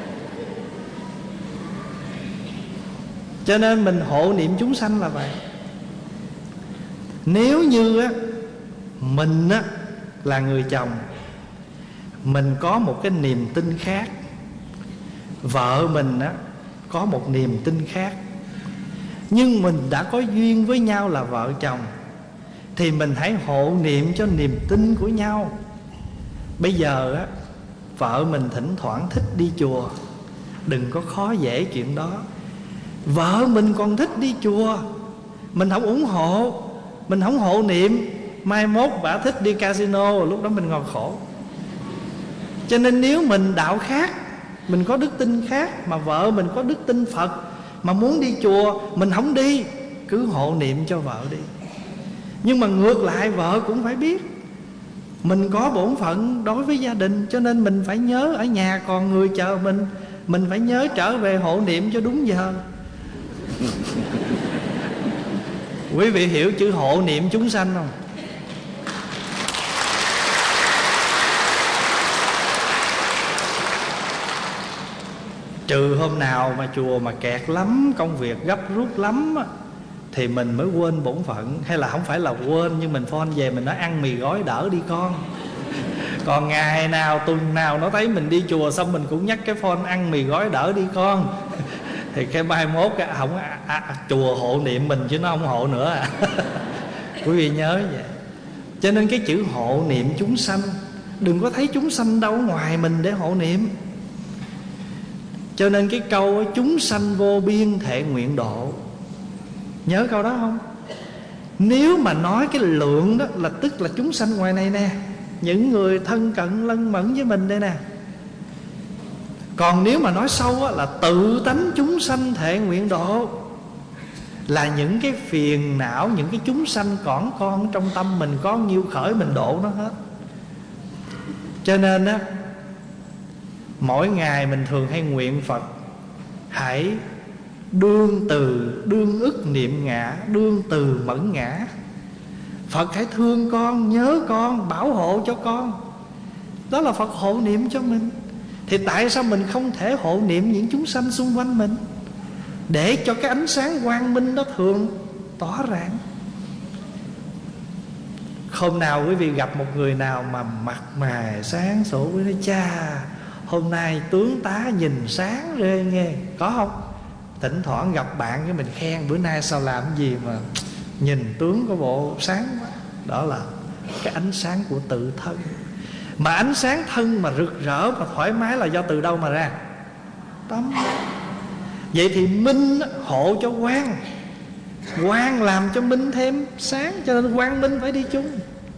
Cho nên mình hộ niệm chúng sanh là vậy. Nếu như á, mình á, là người chồng, mình có một cái niềm tin khác, vợ mình á, có một niềm tin khác, nhưng mình đã có duyên với nhau là vợ chồng, thì mình hãy hộ niệm cho niềm tin của nhau. Bây giờ á, vợ mình thỉnh thoảng thích đi chùa, đừng có khó dễ chuyện đó. Vợ mình còn thích đi chùa, mình không ủng hộ, mình không hộ niệm, mai mốt bả thích đi casino, lúc đó mình ngồi khổ. Cho nên nếu mình đạo khác, mình có đức tin khác, mà vợ mình có đức tin Phật, mà muốn đi chùa mình không đi, cứ hộ niệm cho vợ đi. Nhưng mà ngược lại vợ cũng phải biết mình có bổn phận đối với gia đình, cho nên mình phải nhớ ở nhà còn người chờ mình, mình phải nhớ trở về hộ niệm cho đúng giờ. Quý vị hiểu chữ hộ niệm chúng sanh không? Trừ hôm nào mà chùa mà kẹt lắm, công việc gấp rút lắm á, thì mình mới quên bổn phận. Hay là không phải là quên, nhưng mình phone về mình nói ăn mì gói đỡ đi con. Còn ngày nào tuần nào nó thấy mình đi chùa xong mình cũng nhắc cái phone ăn mì gói đỡ đi con. Thì cái mai mốt cái không à, à, chùa hộ niệm mình chứ nó không hộ nữa à. Quý vị nhớ vậy. Cho nên cái chữ hộ niệm chúng sanh, đừng có thấy chúng sanh đâu ngoài mình để hộ niệm. Cho nên cái câu chúng sanh vô biên thệ nguyện độ, nhớ câu đó không? Nếu mà nói cái lượng đó là tức là chúng sanh ngoài này nè, những người thân cận lân mẫn với mình đây nè. Còn nếu mà nói sâu á, là tự tánh chúng sanh thệ nguyện độ, là những cái phiền não, những cái chúng sanh còn con trong tâm mình, có nhiêu khởi mình độ nó hết. Cho nên á, mỗi ngày mình thường hay nguyện Phật hãy đương từ, đương ức niệm ngã, đương từ mẫn ngã. Phật hãy thương con, nhớ con, bảo hộ cho con. Đó là Phật hộ niệm cho mình. Thì tại sao mình không thể hộ niệm những chúng sanh xung quanh mình, để cho cái ánh sáng quang minh đó thường tỏ rạng? Hôm nào quý vị gặp một người nào mà mặt mày sáng sủa, quý vị nói cha hôm nay tướng tá nhìn sáng rê nghe, có không? Thỉnh thoảng gặp bạn cái mình khen bữa nay sao làm gì mà nhìn tướng có bộ sáng quá. Đó là cái ánh sáng của tự thân. Mà ánh sáng thân mà rực rỡ mà thoải mái là do từ đâu mà ra? Tâm. Vậy thì minh hộ cho quang, quang làm cho minh thêm sáng. Cho nên quang minh phải đi chung.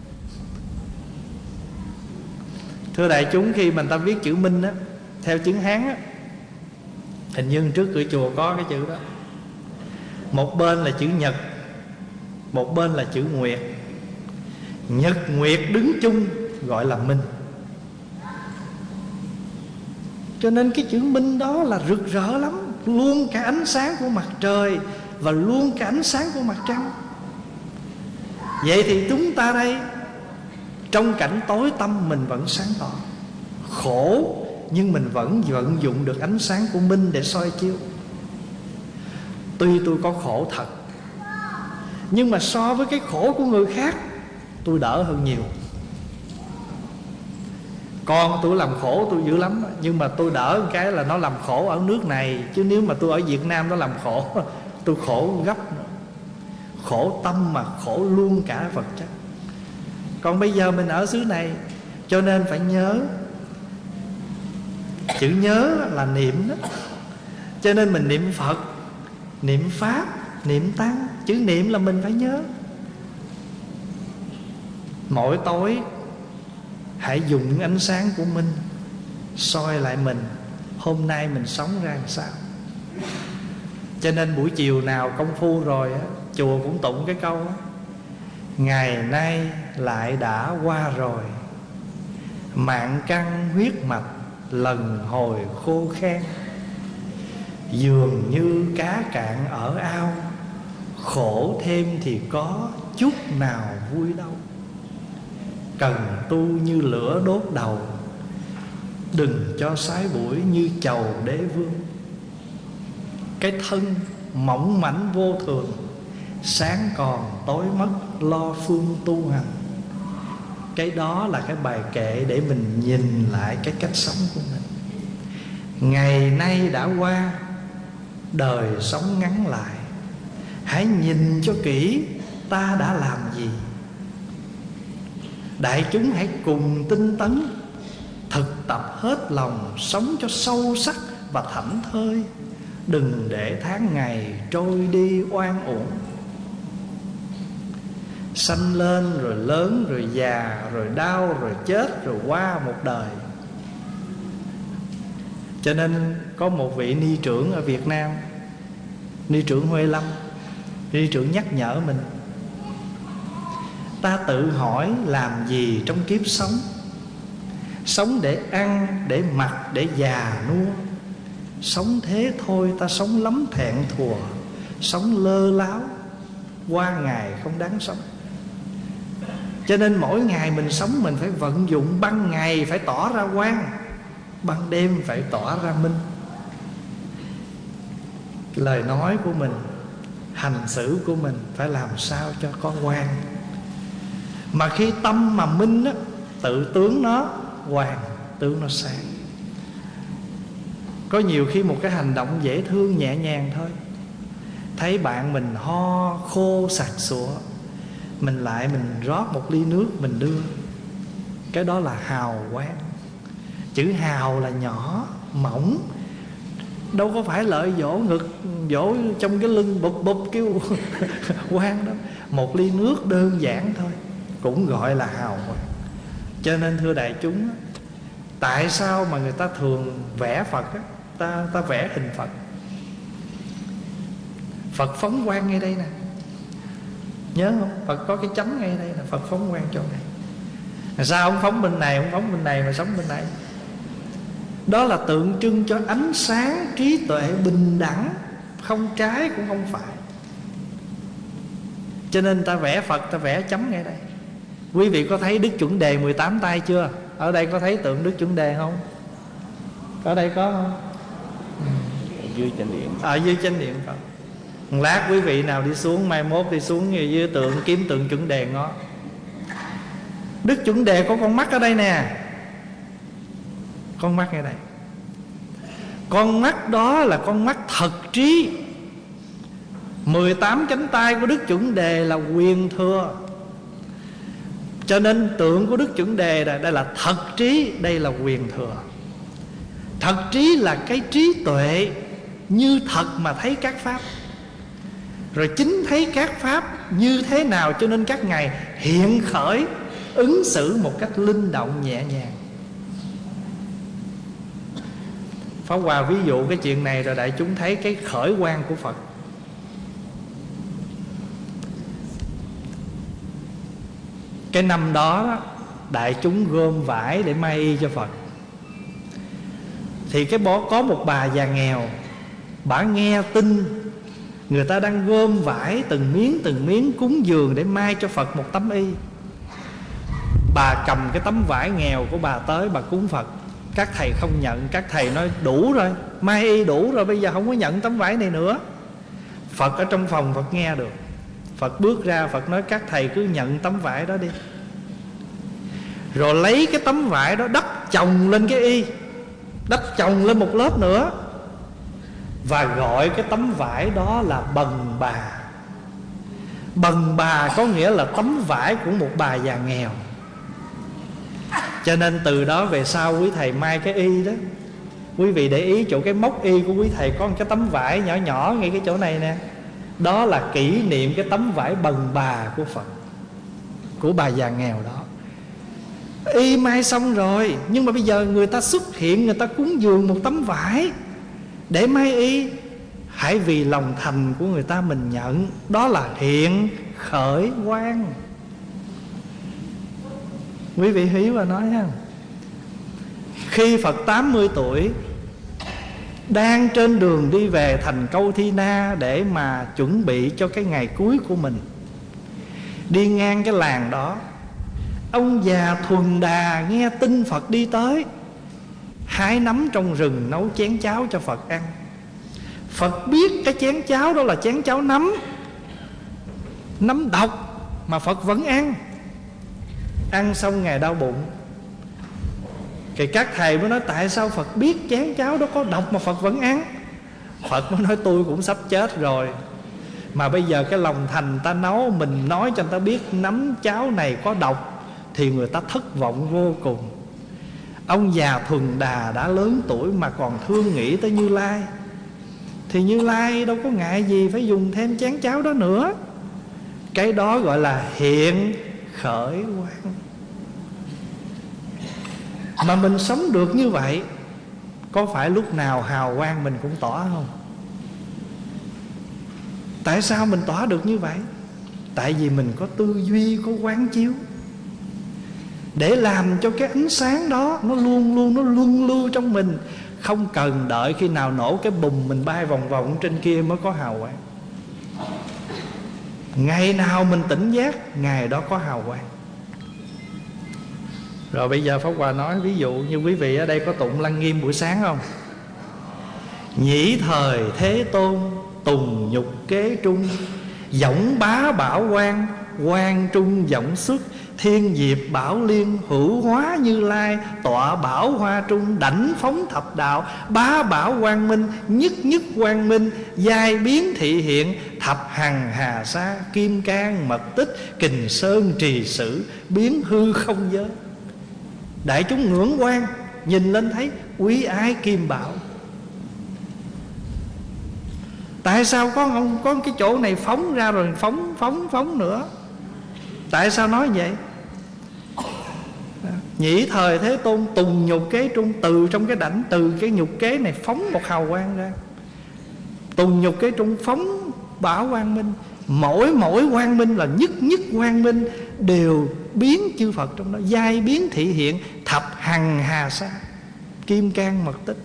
Thưa đại chúng, khi mình ta viết chữ minh á, theo chữ Hán á, hình như trước cửa chùa có cái chữ đó. Một bên là chữ nhật, một bên là chữ nguyệt. Nhật nguyệt đứng chung gọi là minh. Cho nên cái chữ minh đó là rực rỡ lắm, luôn cả ánh sáng của mặt trời và luôn cả ánh sáng của mặt trăng. Vậy thì chúng ta đây, trong cảnh tối tăm mình vẫn sáng tỏ, khổ nhưng mình vẫn vận dụng được ánh sáng của minh để soi chiếu. Tuy tôi có khổ thật, nhưng mà so với cái khổ của người khác, tôi đỡ hơn nhiều. Con tôi làm khổ tôi dữ lắm, nhưng mà tôi đỡ một cái là nó làm khổ ở nước này. Chứ nếu mà tôi ở Việt Nam nó làm khổ, tôi khổ gấp. Khổ tâm mà khổ luôn cả vật chất. Còn bây giờ mình ở xứ này, cho nên phải nhớ. Chữ nhớ là niệm đó. Cho nên mình niệm Phật, niệm Pháp, niệm Tăng. Chữ niệm là mình phải nhớ. Mỗi tối hãy dùng ánh sáng của mình soi lại mình, hôm nay mình sống ra làm sao. Cho nên buổi chiều nào công phu rồi á, chùa cũng tụng cái câu á: ngày nay lại đã qua rồi, mạng căn huyết mạch lần hồi khô khan. Dường như cá cạn ở ao, khổ thêm thì có, chút nào vui đâu. Cần tu như lửa đốt đầu, đừng cho sái bụi như chầu đế vương. Cái thân mỏng mảnh vô thường, sáng còn tối mất lo phương tu hành. Cái đó là cái bài kệ để mình nhìn lại cái cách sống của mình. Ngày nay đã qua, đời sống ngắn lại, hãy nhìn cho kỹ ta đã làm gì. Đại chúng hãy cùng tinh tấn, thực tập hết lòng, sống cho sâu sắc và thảnh thơi. Đừng để tháng ngày trôi đi oan uổng. Sanh lên rồi lớn rồi già rồi đau rồi chết rồi qua một đời. Cho nên có một vị ni trưởng ở Việt Nam, ni trưởng Huệ Lâm, ni trưởng nhắc nhở mình: ta tự hỏi làm gì trong kiếp sống? Sống để ăn, để mặc, để già nua. Sống thế thôi ta sống lắm thẹn thùa, sống lơ láo, qua ngày không đáng sống. Cho nên mỗi ngày mình sống mình phải vận dụng. Ban ngày phải tỏ ra quang, ban đêm phải tỏ ra minh. Lời nói của mình hành xử của mình phải làm sao cho có quang. Mà khi tâm mà minh á, tự tướng nó quang, tướng nó sáng. Có nhiều khi một cái hành động dễ thương nhẹ nhàng thôi, thấy bạn mình ho khô sặc sụa, mình lại mình rót một ly nước mình đưa, cái đó là hào quang. Chữ hào là nhỏ, mỏng, đâu có phải lợi dỗ ngực, dỗ trong cái lưng bụp bụp kêu quang đó. Một ly nước đơn giản thôi cũng gọi là hào quang. Cho nên thưa đại chúng, tại sao mà người ta thường vẽ Phật á, ta, ta vẽ hình Phật, Phật phóng quang ngay đây nè, nhớ không? Phật có cái chấm ngay đây là Phật phóng quang chỗ này. Sao không phóng bên này, không phóng bên này mà sống bên này? Đó là tượng trưng cho ánh sáng trí tuệ bình đẳng, không trái cũng không phải. Cho nên ta vẽ Phật, ta vẽ chấm ngay đây. Quý vị có thấy Đức Chuẩn Đề mười tám tay chưa? Ở đây có thấy tượng Đức Chuẩn Đề không? Ở đây có không? Ở dưới chánh điện. Ở dưới chánh điện Phật. Một lát quý vị nào đi xuống, mai mốt đi xuống dưới tượng, kiếm tượng Chuẩn Đề ngó. Đức Chuẩn Đề có con mắt ở đây nè, con mắt ngay đây. Con mắt đó là con mắt thật trí. Mười tám cánh tay của Đức Chuẩn Đề là quyền thừa. Cho nên tượng của Đức Chuẩn Đề là, đây là thật trí, đây là quyền thừa. Thật trí là cái trí tuệ như thật mà thấy các pháp. Rồi chính thấy các pháp như thế nào cho nên các ngài hiện khởi, ứng xử một cách linh động nhẹ nhàng. Pháp Hòa ví dụ cái chuyện này rồi đại chúng thấy cái khởi quang của Phật. Cái năm đó đại chúng gom vải để may y cho Phật. Thì cái bó có một bà già nghèo, bà nghe tin người ta đang gom vải từng miếng từng miếng cúng dường để may cho Phật một tấm y. Bà cầm cái tấm vải nghèo của bà tới, bà cúng Phật. Các thầy không nhận, các thầy nói đủ rồi, may y đủ rồi, bây giờ không có nhận tấm vải này nữa. Phật ở trong phòng Phật nghe được. Phật bước ra, Phật nói các thầy cứ nhận tấm vải đó đi. Rồi lấy cái tấm vải đó đắp chồng lên cái y, đắp chồng lên một lớp nữa, và gọi cái tấm vải đó là bần bà. Bần bà có nghĩa là tấm vải của một bà già nghèo. Cho nên từ đó về sau quý thầy may cái y đó, quý vị để ý chỗ cái móc y của quý thầy có một cái tấm vải nhỏ nhỏ ngay cái chỗ này nè. Đó là kỷ niệm cái tấm vải bần bà của Phật, của bà già nghèo đó. Y may xong rồi, nhưng mà bây giờ người ta xuất hiện, người ta cúng dường một tấm vải để may y. Hãy vì lòng thành của người ta mình nhận. Đó là hiện khởi quang. Quý vị hiểu và nói ha. Khi Phật tám mươi tuổi, đang trên đường đi về thành Câu Thi Na để mà chuẩn bị cho cái ngày cuối của mình, đi ngang cái làng đó, ông già Thuần Đà nghe tin Phật đi tới, hái nấm trong rừng nấu chén cháo cho Phật ăn. Phật biết cái chén cháo đó là chén cháo nấm, nấm độc mà Phật vẫn ăn. Ăn xong ngài đau bụng. Thì các thầy mới nói tại sao Phật biết chén cháo đó có độc mà Phật vẫn ăn? Phật mới nói tôi cũng sắp chết rồi, mà bây giờ cái lòng thành ta nấu, mình nói cho người ta biết nấm cháo này có độc thì người ta thất vọng vô cùng. Ông già Thuần Đà đã lớn tuổi mà còn thương nghĩ tới Như Lai, thì Như Lai đâu có ngại gì phải dùng thêm chén cháo đó nữa. Cái đó gọi là hiện khởi quang. Mà mình sống được như vậy, có phải lúc nào hào quang mình cũng tỏ không? Tại sao mình tỏ được như vậy? Tại vì mình có tư duy, có quán chiếu, để làm cho cái ánh sáng đó nó luôn luôn nó luân lưu trong mình. Không cần đợi khi nào nổ cái bùm mình bay vòng vòng trên kia mới có hào quang. Ngày nào mình tỉnh giác, ngày đó có hào quang. Rồi bây giờ Pháp Hòa nói ví dụ như quý vị ở đây có tụng Lăng Nghiêm buổi sáng không? Nhĩ thời Thế Tôn tùng nhục kế trung. Giọng bá bảo quan, quan trung giọng xuất. Thiên diệp bảo liên, hữu hóa Như Lai. Tọa bảo hoa trung, đảnh phóng thập đạo. Bá bảo quang minh, nhất nhất quang minh. Giai biến thị hiện, thập hằng hà sa. Kim cang mật tích, kình sơn trì sử. Biến hư không giới. Đại chúng ngưỡng quan, nhìn lên thấy quý ái kim bảo. Tại sao có không có cái chỗ này phóng ra rồi phóng phóng phóng nữa? Tại sao nói vậy? Nhĩ thời Thế Tôn tùng nhục kế trung. Từ trong cái đảnh, từ cái nhục kế này phóng một hào quang ra. Tùng nhục kế trung phóng bảo quang minh. Mỗi mỗi quang minh là nhất nhất quang minh, đều biến chư Phật trong đó. Giai biến thị hiện, thập hằng hà sa. Kim cang mật tích.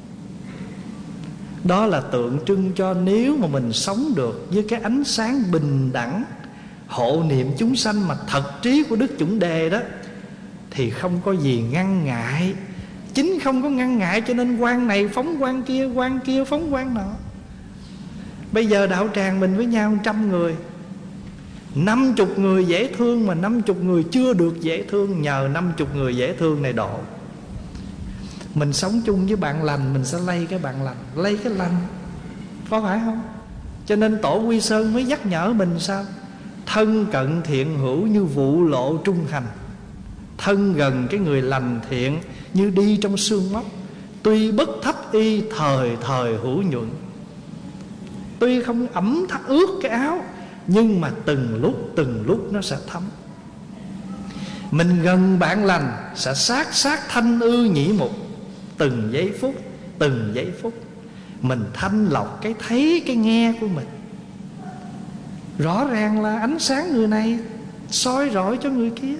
Đó là tượng trưng cho nếu mà mình sống được với cái ánh sáng bình đẳng, hộ niệm chúng sanh mà thật trí của Đức Chuẩn Đề đó, thì không có gì ngăn ngại. Chính không có ngăn ngại cho nên quan này phóng quan kia, quan kia phóng quan nọ. Bây giờ đạo tràng mình với nhau trăm người, năm chục người dễ thương mà năm chục người chưa được dễ thương. Nhờ năm chục người dễ thương này độ. Mình sống chung với bạn lành, mình sẽ lây cái bạn lành, lây cái lành, có phải không? Cho nên Tổ Quy Sơn mới nhắc nhở mình sao? Thân cận thiện hữu như vụ lộ trung hành. Thân gần cái người lành thiện như đi trong sương móc. Tuy bất thấp y thời thời hữu nhuận. Tuy không ẩm thắt ướt cái áo, nhưng mà từng lúc từng lúc nó sẽ thấm. Mình gần bạn lành sẽ sát sát thanh ư nhĩ mục. Từng giây phút, từng giây phút mình thanh lọc cái thấy cái nghe của mình. Rõ ràng là ánh sáng người này soi rọi cho người kia.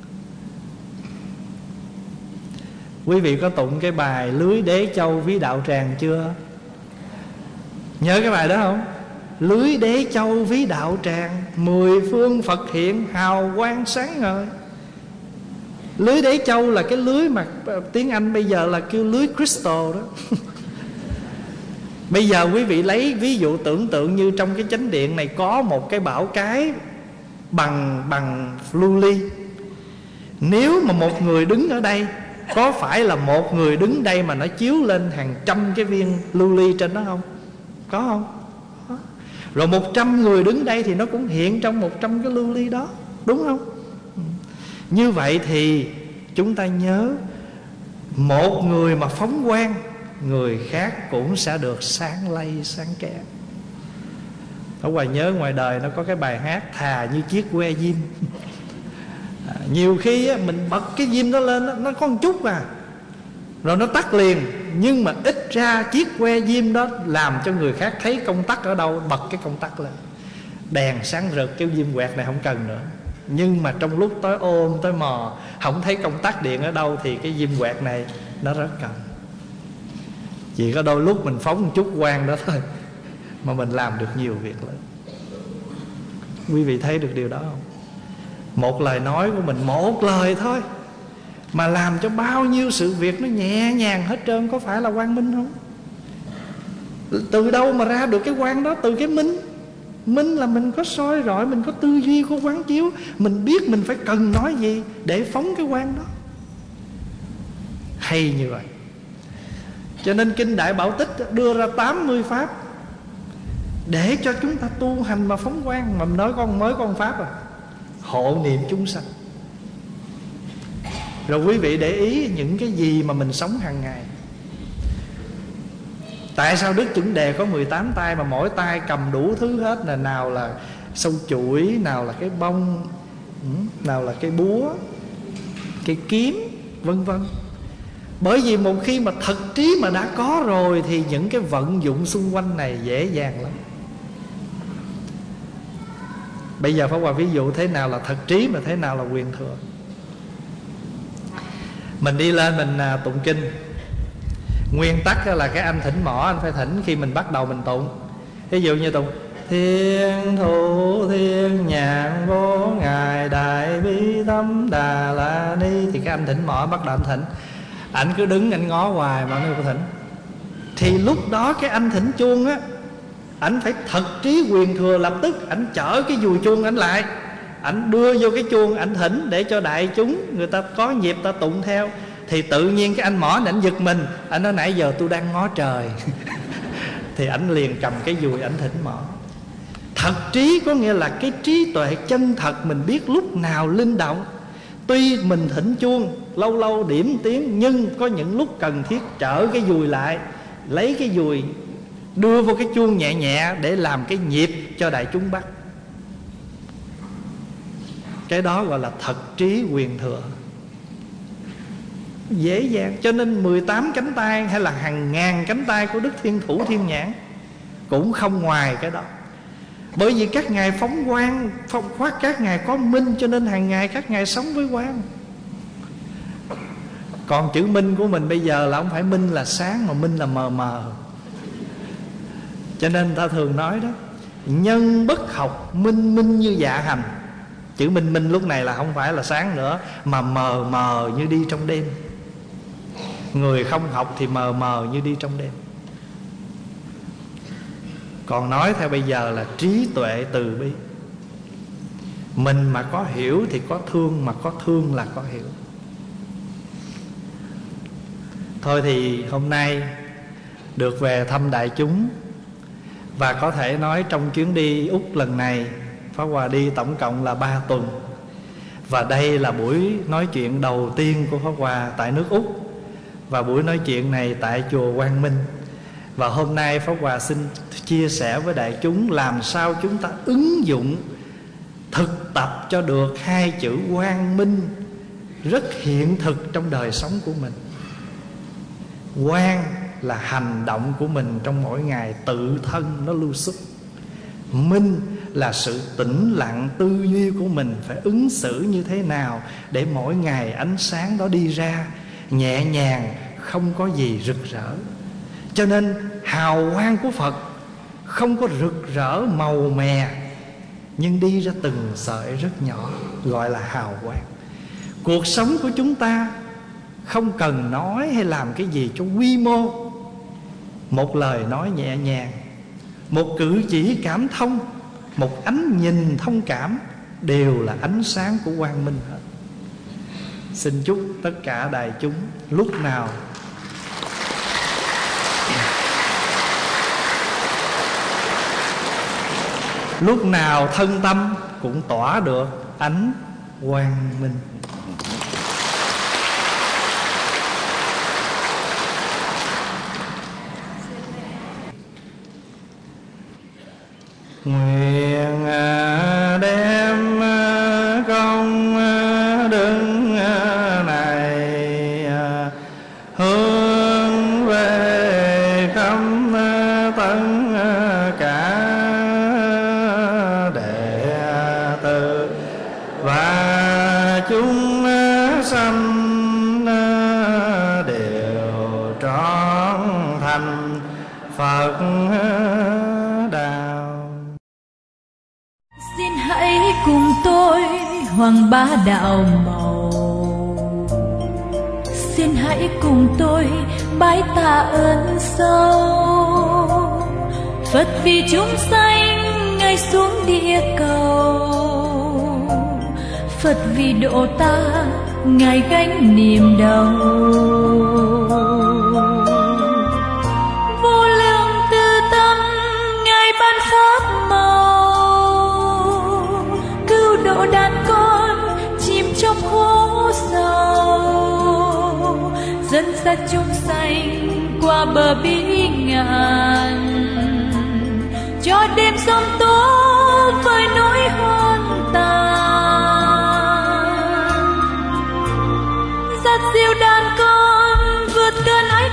Quý vị có tụng cái bài Lưới Đế Châu Ví Đạo Tràng chưa? Nhớ cái bài đó không? Lưới Đế Châu Ví Đạo Tràng, mười phương Phật hiện hào quang sáng ngời. Lưới Đế Châu là cái lưới mà tiếng Anh bây giờ là kêu lưới crystal đó. Bây giờ quý vị lấy ví dụ tưởng tượng như trong cái chánh điện này có một cái bảo cái bằng bằng lưu ly. Nếu mà một người đứng ở đây, có phải là một người đứng đây mà nó chiếu lên hàng trăm cái viên lưu ly trên đó không? Có không? Có. Rồi một trăm người đứng đây thì nó cũng hiện trong một trăm cái lưu ly đó, đúng không? Như vậy thì chúng ta nhớ, một người mà phóng quang, người khác cũng sẽ được sáng lây sáng kẻ. Ở ngoài nhớ ngoài đời nó có cái bài hát thà như chiếc que diêm. À, nhiều khi á, mình bật cái diêm đó lên, nó có một chút à, rồi nó tắt liền. Nhưng mà ít ra chiếc que diêm đó làm cho người khác thấy công tắc ở đâu, bật cái công tắc lên. Đèn sáng rực, cái diêm quẹt này không cần nữa. Nhưng mà trong lúc tối ôm tối mò, không thấy công tắc điện ở đâu, thì cái diêm quẹt này nó rất cần. Chỉ có đôi lúc mình phóng một chút quang đó thôi mà mình làm được nhiều việc lớn. Quý vị thấy được điều đó không? Một lời nói của mình, một lời thôi mà làm cho bao nhiêu sự việc nó nhẹ nhàng hết trơn. Có phải là quang minh không? Từ đâu mà ra được cái quang đó? Từ cái minh. Minh là mình có soi rọi, mình có tư duy, có quán chiếu, mình biết mình phải cần nói gì để phóng cái quang đó. Hay như vậy. Cho nên Kinh Đại Bảo Tích đưa ra tám mươi pháp để cho chúng ta tu hành mà phóng quang. Mà nói con mới con pháp à, hộ niệm chúng sanh. Rồi quý vị để ý những cái gì mà mình sống hàng ngày. Tại sao Đức Chuẩn Đề có mười tám tay mà mỗi tay cầm đủ thứ hết? Là nào là sâu chuỗi, nào là cái bông, nào là cái búa, cái kiếm, vân vân. Bởi vì một khi mà thật trí mà đã có rồi thì những cái vận dụng xung quanh này dễ dàng lắm. Bây giờ Pháp Hòa ví dụ thế nào là thật trí mà thế nào là quyền thừa. Mình đi lên mình à, tụng kinh. Nguyên tắc là cái anh thỉnh mỏ, anh phải thỉnh khi mình bắt đầu mình tụng. Ví dụ như tụng Thiên thủ thiên nhạn vô ngài đại bi tâm đà la ni, thì cái anh thỉnh mỏ bắt đầu anh thỉnh. Anh cứ đứng anh ngó hoài mà anh không thỉnh. Thì lúc đó cái anh thỉnh chuông á, Ảnh phải thật trí quyền thừa, lập tức ảnh chở cái dùi chuông ảnh lại, ảnh đưa vô cái chuông, ảnh thỉnh để cho đại chúng người ta có nhịp ta tụng theo. Thì tự nhiên cái anh mỏ này ảnh giật mình, ảnh nói nãy giờ tôi đang ngó trời. Thì ảnh liền cầm cái dùi ảnh thỉnh mỏ. Thật trí có nghĩa là cái trí tuệ chân thật, mình biết lúc nào linh động. Tuy mình thỉnh chuông lâu lâu điểm tiếng, nhưng có những lúc cần thiết trở cái dùi lại, lấy cái dùi đưa vô cái chuông nhẹ nhẹ để làm cái nhịp cho đại chúng bắt. Cái đó gọi là thật trí quyền thừa, dễ dàng. Cho nên mười tám cánh tay hay là hàng ngàn cánh tay của Đức Thiên Thủ Thiên Nhãn cũng không ngoài cái đó. Bởi vì các ngài phóng quang, phóng khoát, các ngài có minh, cho nên hàng ngày các ngài sống với quang. Còn chữ minh của mình bây giờ là không phải minh là sáng, mà minh là mờ mờ. Cho nên ta thường nói đó, nhân bất học, minh minh như dạ hành. Chữ minh minh lúc này là không phải là sáng nữa, mà mờ mờ như đi trong đêm. Người không học thì mờ mờ như đi trong đêm. Còn nói theo bây giờ là trí tuệ từ bi. Mình mà có hiểu thì có thương, mà có thương là có hiểu. Thôi thì hôm nay được về thăm đại chúng, và có thể nói trong chuyến đi Úc lần này, Pháp Hòa đi tổng cộng là ba tuần. Và đây là buổi nói chuyện đầu tiên của Pháp Hòa tại nước Úc, và buổi nói chuyện này tại chùa Quang Minh. Và hôm nay Pháp Hòa xin chia sẻ với đại chúng làm sao chúng ta ứng dụng, thực tập cho được hai chữ quang minh rất hiện thực trong đời sống của mình. Quang là hành động của mình trong mỗi ngày, tự thân nó lưu xuất. Minh là sự tĩnh lặng tư duy của mình phải ứng xử như thế nào để mỗi ngày ánh sáng đó đi ra nhẹ nhàng, không có gì rực rỡ. Cho nên hào quang của Phật không có rực rỡ màu mè, nhưng đi ra từng sợi rất nhỏ, gọi là hào quang. Cuộc sống của chúng ta không cần nói hay làm cái gì cho quy mô. Một lời nói nhẹ nhàng, một cử chỉ cảm thông, một ánh nhìn thông cảm đều là ánh sáng của quang minh hết. Xin chúc tất cả đại chúng lúc nào lúc nào thân tâm cũng tỏa được ánh quang minh. Nguyện đem công đức này hướng về khắp tất cả đệ tử và chúng sanh đều trọn thành Phật đạo. Xin hãy cùng tôi hoằng bá đạo màu, xin hãy cùng tôi bái tạ ơn sâu. Phật vì chúng sanh ngài xuống địa cầu, Phật vì độ ta ngài gánh niềm đau. Vô lượng từ tâm ngài ban pháp màu, cứu độ đàn con chìm trong khổ sầu, dẫn dắt chúng sanh qua bờ bi ngàn, cho đêm sông tố với nỗi hoang tàn. Dắt dìu đàn con vượt cơn ách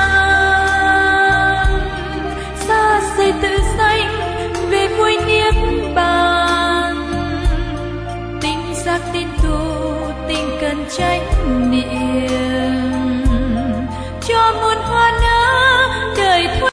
nạn, xa xôi tự sanh về vui niết bàn. Tinh giác tin tu tinh cần chánh niệm, cho muôn